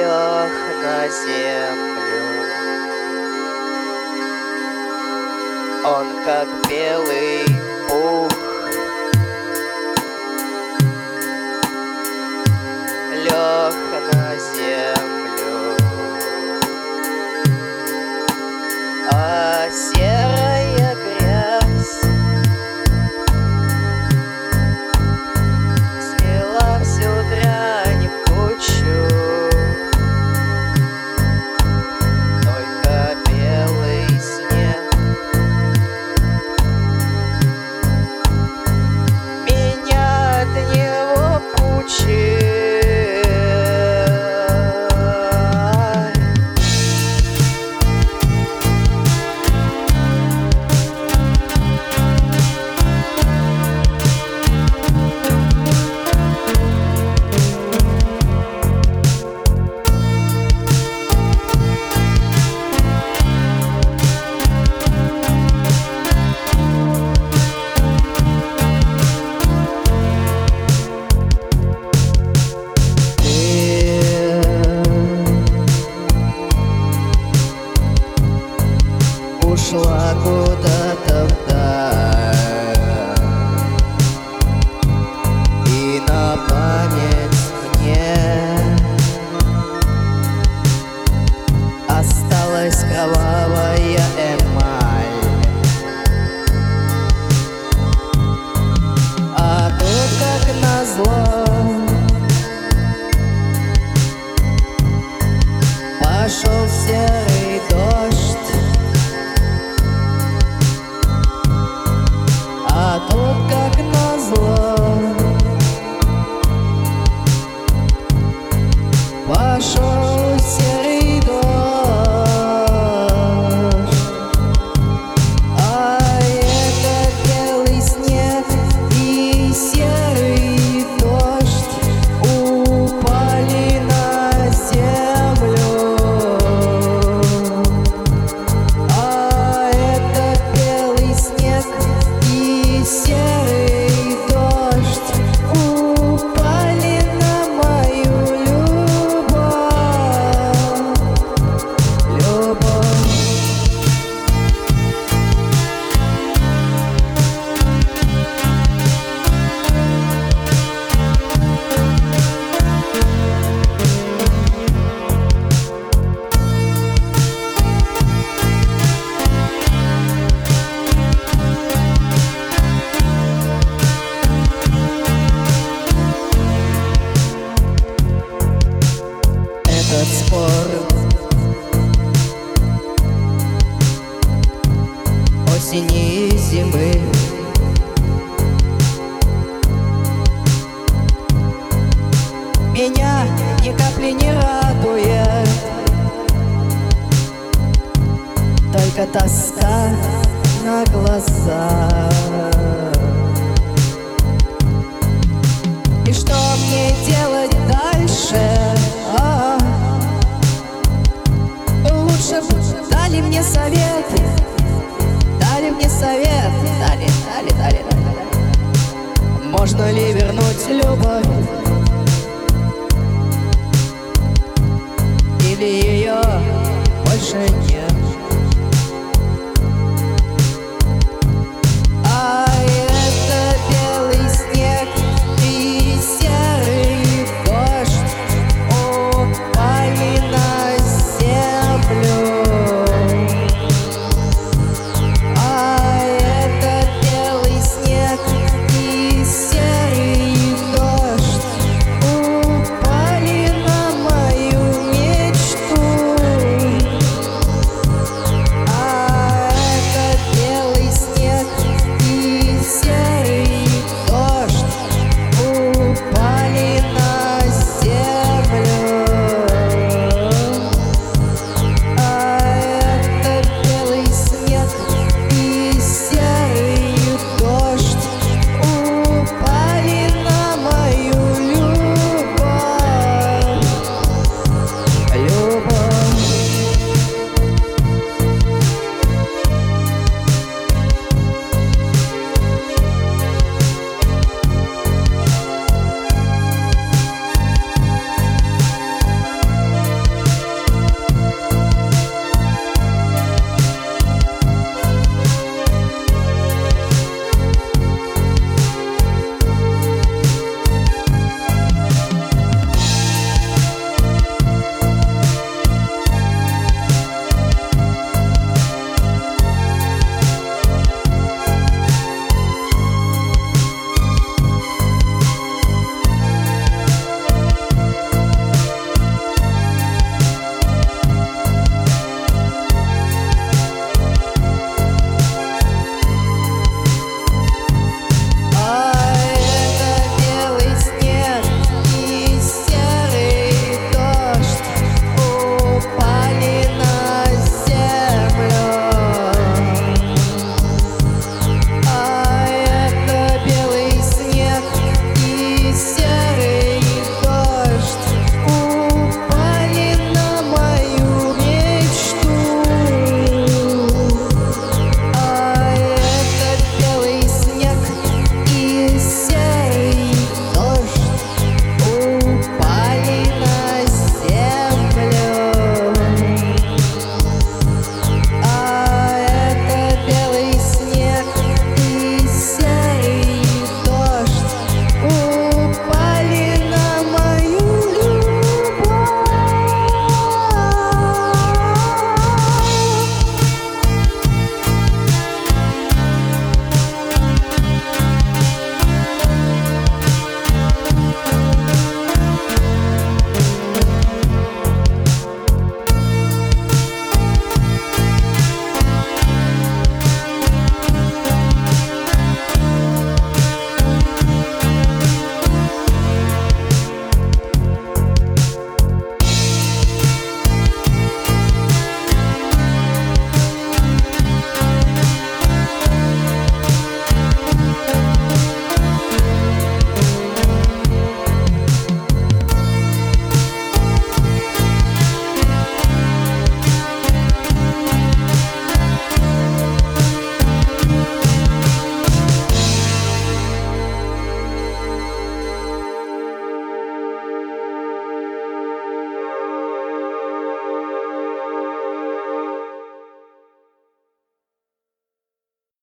лег на землю. Он как белый пух, лег на землю, а серая грязь смела всю дрянь в кучу. Только белый снег меня от него пучит. Ушла куда-то вдаль, и на память мне осталась кровавая эмаль. А тут, как назло, пошел серый дождь. А тут, как назло, пошел серый дождь. А это белый снег и серый дождь упали на землю. А это белый снег и серый дождь упали на мою любовь. Этот спор осени и зимы меня ни капли не радует, только тоска на глазах. И что мне делать дальше? Лучше бы дали мне совет, дали мне совет, дали. Можно ли вернуть любовь, или ее больше нет?